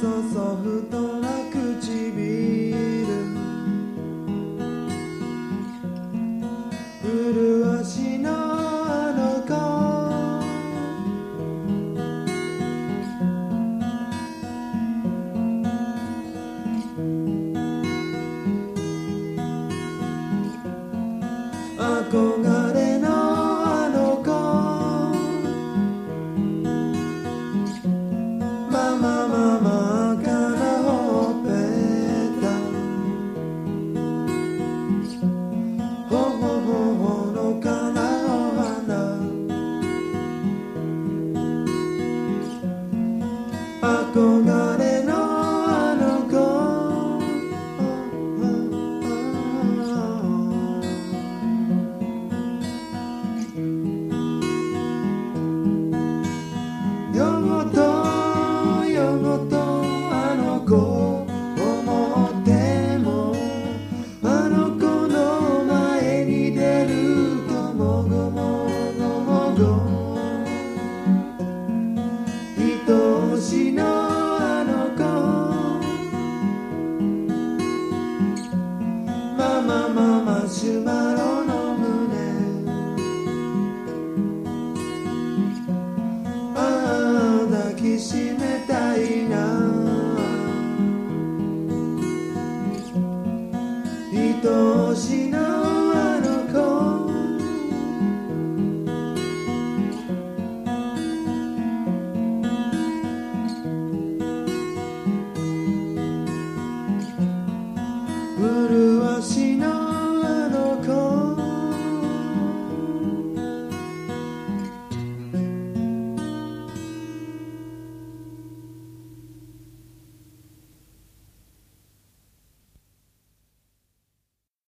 ソフトな唇、麗しのあの子、憧れのあの子、ママママからほっぺた、ほほほほのかなお花、憧れのあの子、夜ごと夜ごとあの子を思っても、あの子の前に出るともごもごもご、愛しのあの子、ママママシュマロの胸、ああ抱きし